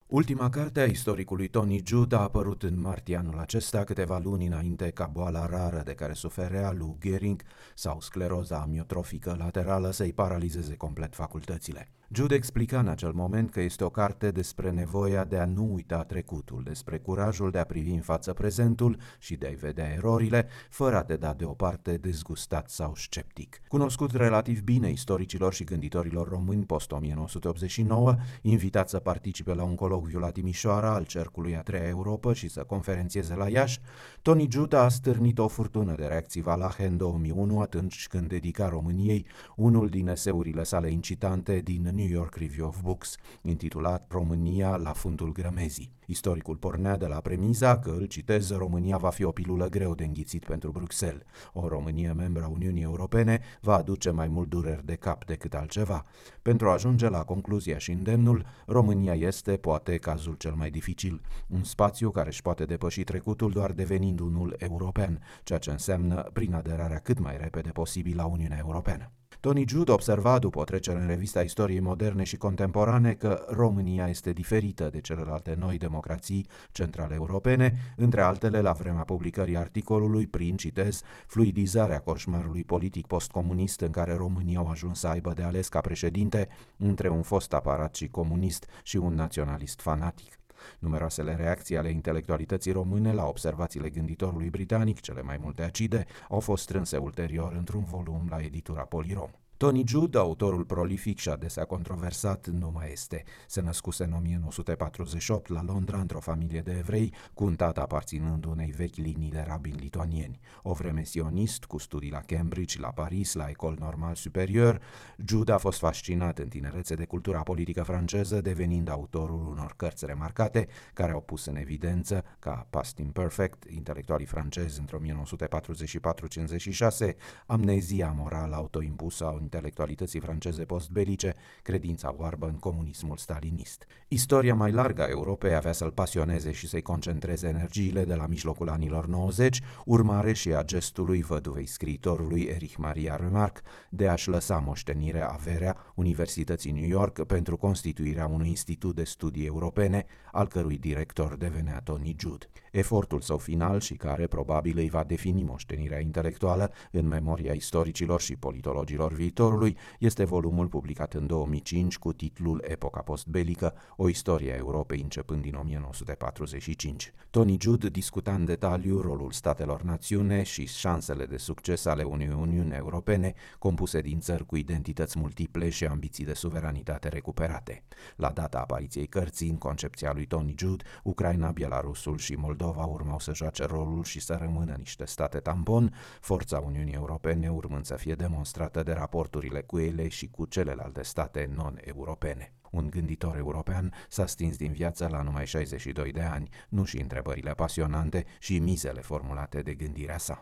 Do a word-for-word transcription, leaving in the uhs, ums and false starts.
Ultima carte a istoricului Tony Judd a apărut în martie anul acesta, câteva luni înainte ca boala rară de care suferea Lou Gehrig sau scleroza amiotrofică laterală să-i paralizeze complet facultățile. Judd explica în acel moment că este o carte despre nevoia de a nu uita trecutul, despre curajul de a privi în față prezentul și de a-i vedea erorile, fără a te da deoparte dezgustat sau sceptic. Cunoscut relativ bine istoricilor și gânditorilor români post o mie nouă sute optzeci și nouă, invitat să participe la un colocviu la Timișoara al Cercului a treia Europă și să conferențieze la Iași, Tony Judd a stârnit o furtună de reacții valahe în două mii unu, atunci când dedica României unul din eseurile sale incitante din New York Review of Books, intitulat România la fundul grămezii. Istoricul pornea de la premiza că, îl citez, România va fi o pilulă greu de înghițit pentru Bruxelles. O Românie membră a Uniunii Europene va aduce mai mult dureri de cap decât altceva. Pentru a ajunge la concluzia și îndemnul, România este, poate, cazul cel mai dificil, un spațiu care își poate depăși trecutul doar devenind unul european, ceea ce înseamnă prin aderarea cât mai repede posibil la Uniunea Europeană. Tony Judd observa, după o trecere în revista istoriei moderne și contemporane, că România este diferită de celelalte noi democrații centrale europene, între altele la vremea publicării articolului prin, citez, fluidizarea coșmarului politic postcomunist în care România au ajuns să aibă de ales ca președinte între un fost aparații comunist și un naționalist fanatic. Numeroasele reacții ale intelectualității române la observațiile gânditorului britanic, cele mai multe acide, au fost strânse ulterior într-un volum la editura Polirom. Tony Judd, autorul prolific și adesea controversat, nu mai este. Se născuse în o mie nouă sute patruzeci și opt la Londra într-o familie de evrei, cu un tată aparținând unei vechi linii de rabini lituanieni. O vreme sionist, cu studii la Cambridge, la Paris, la École Normale Supérieure, Judd a fost fascinat în tinerețe de cultura politică franceză, devenind autorul unor cărți remarcate, care au pus în evidență, ca Past Imperfect, intelectualii francezi între o mie nouă sute patruzeci și patru - cincizeci și șase, amnezia morală autoimpusă a intelectualității franceze postbelice, credința oarbă în comunismul stalinist. Istoria mai largă a Europei avea să-l pasioneze și să-i concentreze energiile de la mijlocul anilor nouăzeci, urmare și a gestului văduvei scriitorului Erich Maria Remarque de a-și lăsa moștenire averea Universității New York pentru constituirea unui institut de studii europene, al cărui director devenea Tony Judd. Efortul său final și care probabil îi va defini moștenirea intelectuală în memoria istoricilor și politologilor viitorului este volumul publicat în două mii cinci cu titlul Epoca postbelică, o istorie a Europei începând din o mie nouă sute patruzeci și cinci. Tony Judd discuta în detaliu rolul statelor națiune și șansele de succes ale unei Uniuni Europene compuse din țări cu identități multiple și ambiții de suveranitate recuperate. La data apariției cărții, în concepția lui Tony Judd, Ucraina, Belarusul și Moldova urmau să joace rolul și să rămână niște state tampon, forța Uniunii Europene urmând să fie demonstrată de raporturile cu ele și cu celelalte state non-europene. Un gânditor european s-a stins din viață la numai șaizeci și doi de ani, nu și întrebările pasionante și mizele formulate de gândirea sa.